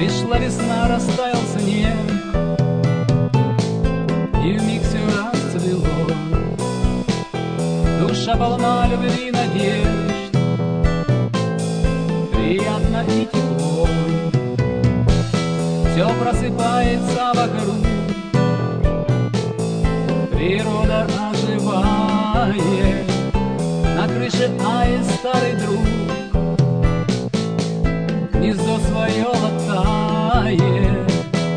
Пришла весна, растаял снег, и вмиг все расцвело. Душа полна любви и надежд, приятно и тепло. Все просыпается вокруг, природа оживает. На крыше аист, старый друг, гнездо свое латает.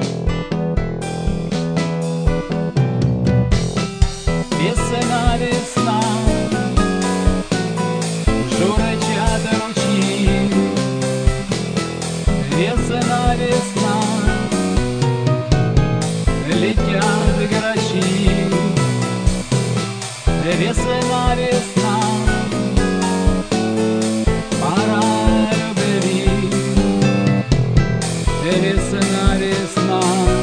Весна, весна, журчат ручьи. Весна, весна, летят грачи. Весна, весна, пора любви. Весна, весна,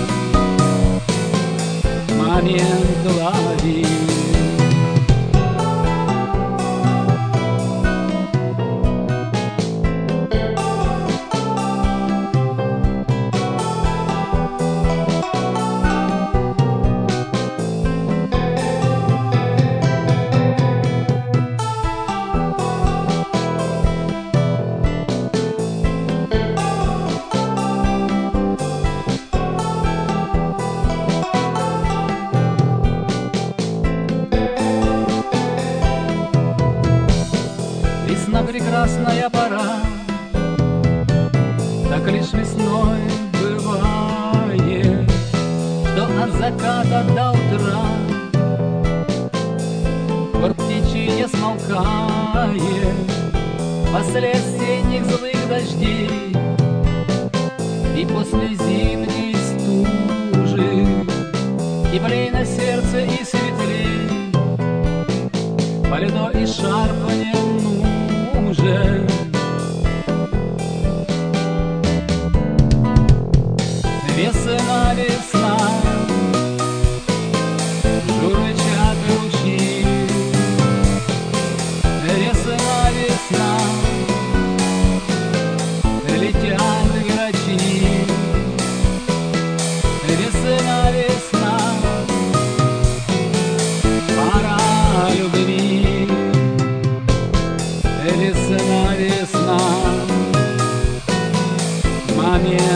момент лови. Весна прекрасная пора, так лишь весной бывает, что от заката до утра хор птичий не смолкает. После осенних злых дождей и после зимней стужи теплей на сердце и светлей, по льду и шарфу не нужен. Весна, весна, журчат ручьи. Весна, весна, летят грачи. Весна, весна, пора любви. Весна, весна, момент